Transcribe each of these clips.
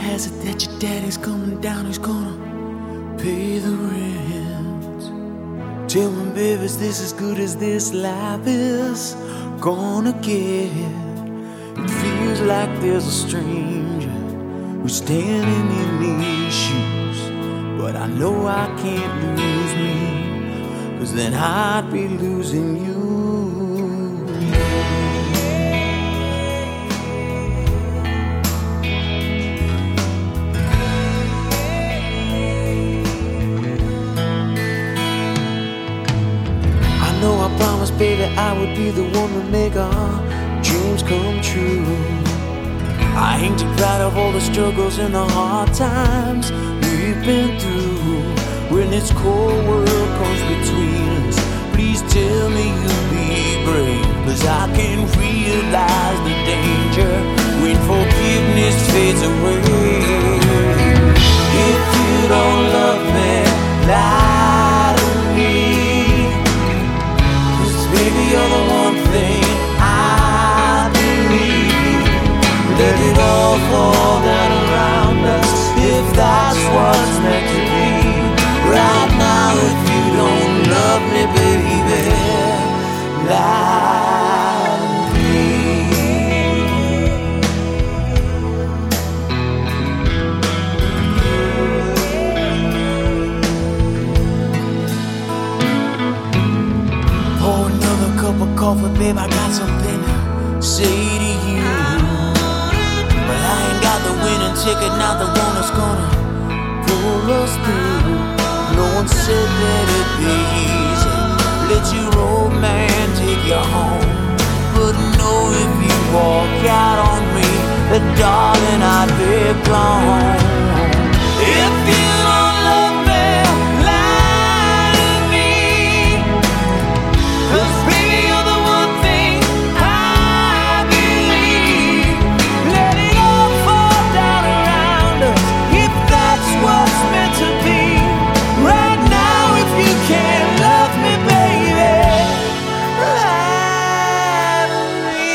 has it that your daddy's coming down, he's gonna pay the rent. Tell me, baby, is this as good as this life is gonna get? It feels like there's a stranger who's standing in these shoes, but I know I can't lose me, 'cause then I'd be losing you. I know I promised, baby, I would be the one to make our dreams come true. I ain't too proud of all the struggles and the hard times we've been through. When this cold world comes between us, please tell me you'll be brave, 'cause I can realize the danger when forgiveness fades away. If you don't love me, lie to me, 'cause baby, you're the one thing I believe. Let it all fall down around us, if that's what's meant to be. Right now, if you don't love me, baby, lie to me. Pour another cup of coffee, babe, I got something to say to you. But I ain't got the winning ticket, not the one that's gonna pull us through. No one said that it'd be easy, let your old man take you home. But no, if you walk out on me, then darling, I'd be gone. If you don't love me, lie to me, 'cause baby, you're the one thing I believe. Let it all fall down around us, if that's what's meant to be. Right now, if you can't love me, baby, lie to me.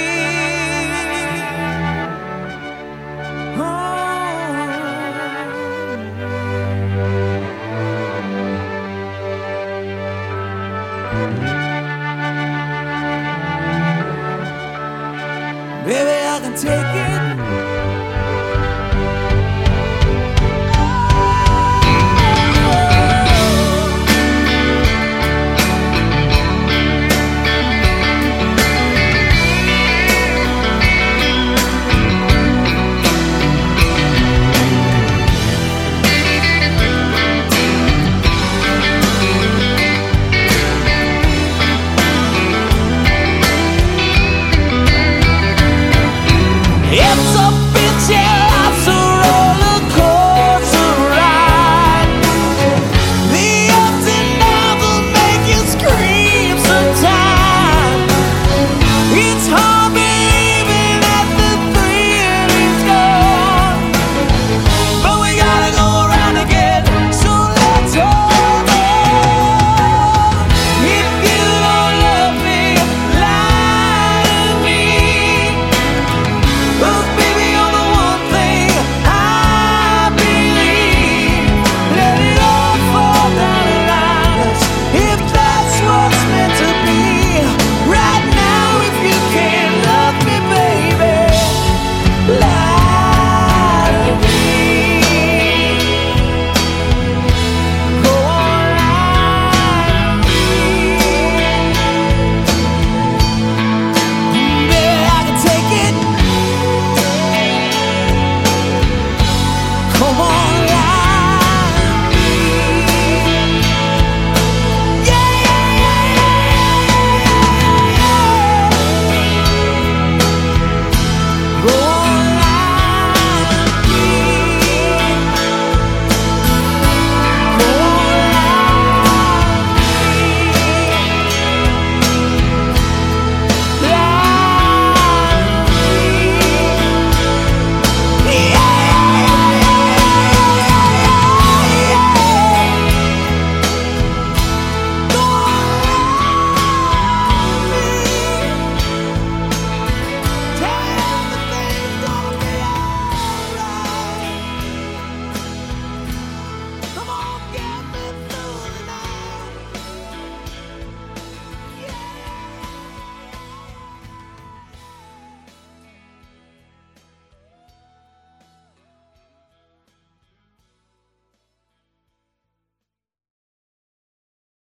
Baby, I can take it. It's a bitch, life's a roller coaster ride. The ups and downs will make you scream sometimes. It's hard believing that the thrill is gone, but we gotta go around again, so let's hold on. If you don't love me, lie to me, 'cause baby, you're the one thing I believe. Let it all fall down around us, if that's what's meant to be. Right now, if you can't love me, baby, lie to me. Go on, lie to me. Baby, I can take it. Come on.